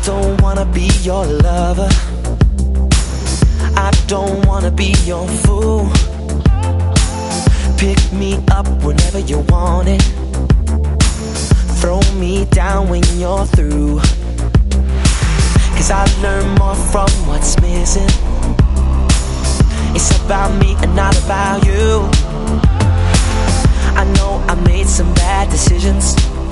don't wanna be your lover. I don't wanna be your fool. Pick me up whenever you want it. Throw me down when you're through. 'Cause I learn more from what's missing. It's about me and not about you. I know I made some bad decisions,